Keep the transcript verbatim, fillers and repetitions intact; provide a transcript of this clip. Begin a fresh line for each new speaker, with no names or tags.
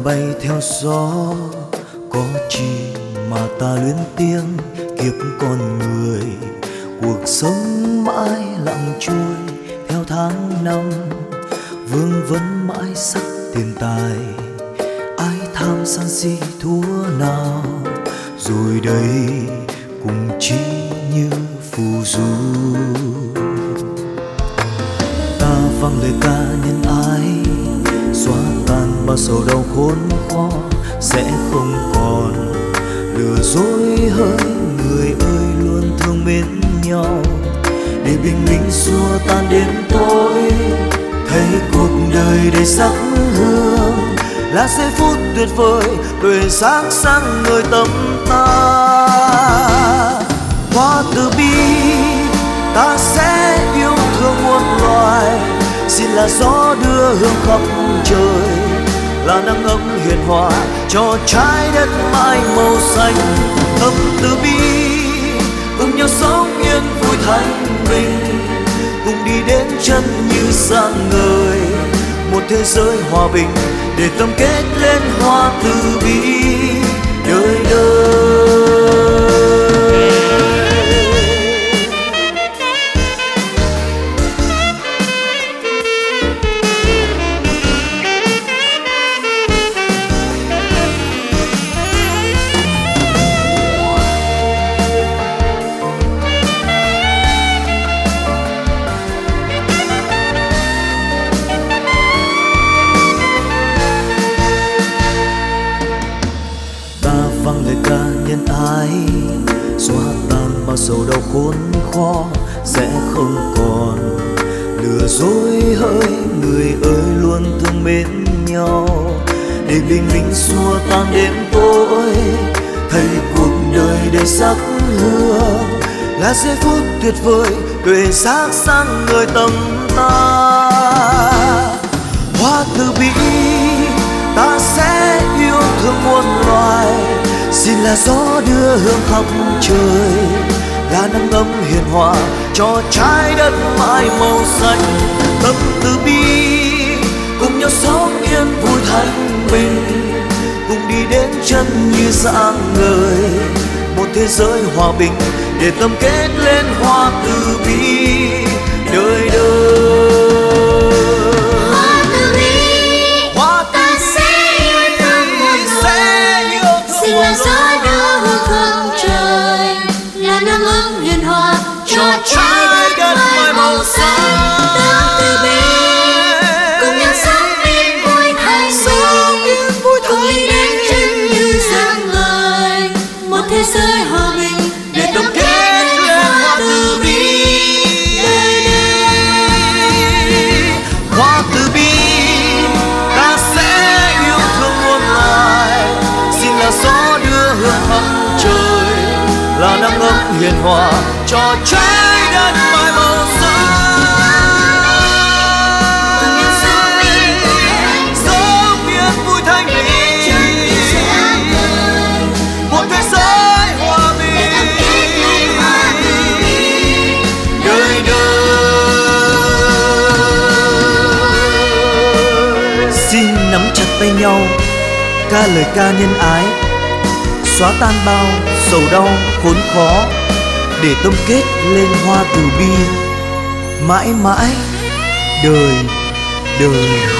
bay theo gió, có chi mà ta luyến tiếng kiếp con người. Cuộc sống mãi lặng trôi theo tháng năm, vương vấn mãi sắc tiền tài. Ai tham sân si thua nào, rồi đây cùng chỉ như phù du. Ta vang lời ca nhân ái, xóa tan bao sầu đau khốn khó, sẽ không còn lừa dối hỡi người ơi luôn thương mến nhau. Để bình minh xua tan đêm tối, thấy cuộc đời đầy sắc hương là giây phút tuyệt vời tươi sáng sáng người tâm ta. Hoa từ bi ta sẽ yêu thương muôn loài, xin là gió đưa hương khắp trời, là nắng ấm hiền hòa cho trái đất mãi màu xanh. Tâm từ bi cùng nhau sống yên vui thanh bình, cùng đi đến chân như sáng ngời một thế giới hòa bình, để tâm kết lên hoa từ bi đời đời. Vang lời ca nhân ái, xóa tan bao sầu đau khốn khó, sẽ không còn lừa dối hỡi người ơi luôn thương mến nhau. Để bình minh xua tan đêm tối, thấy cuộc đời đầy sắc hương là giây phút tuyệt vời tươi sáng sáng người tâm ta. Hoa từ bi ta sẽ yêu thương muôn loài, xin là gió đưa hương khắp trời, là nắng ấm hiền hòa cho trái đất mãi màu xanh. Tâm từ bi cùng nhau sống yên vui thanh bình, cùng đi đến chân như sáng ngời một thế giới hòa bình, để tâm kết lên hoa từ bi đời đời. Cho trái đất mãi màu xanh.
Tâm từ bi cùng nhau sống yên vui thanh bình, cùng đi đến chân như sáng ngời một thế giới hòa bình,
để tâm kết lên hoa từ bi đời đời. Hoa từ bi ta sẽ yêu thương muôn loài, xin là gió đưa hương khắp trời, là nắng ấm hiền hòa cho trái đất mãi màu xanh. Sống yên vui thanh bình, một thế giới hòa bình đời đời. Xin nắm chặt tay nhau, ca lời ca nhân ái, xóa tan bao sầu đau khốn khó, để tâm kết lên hoa từ bi mãi mãi đời đời.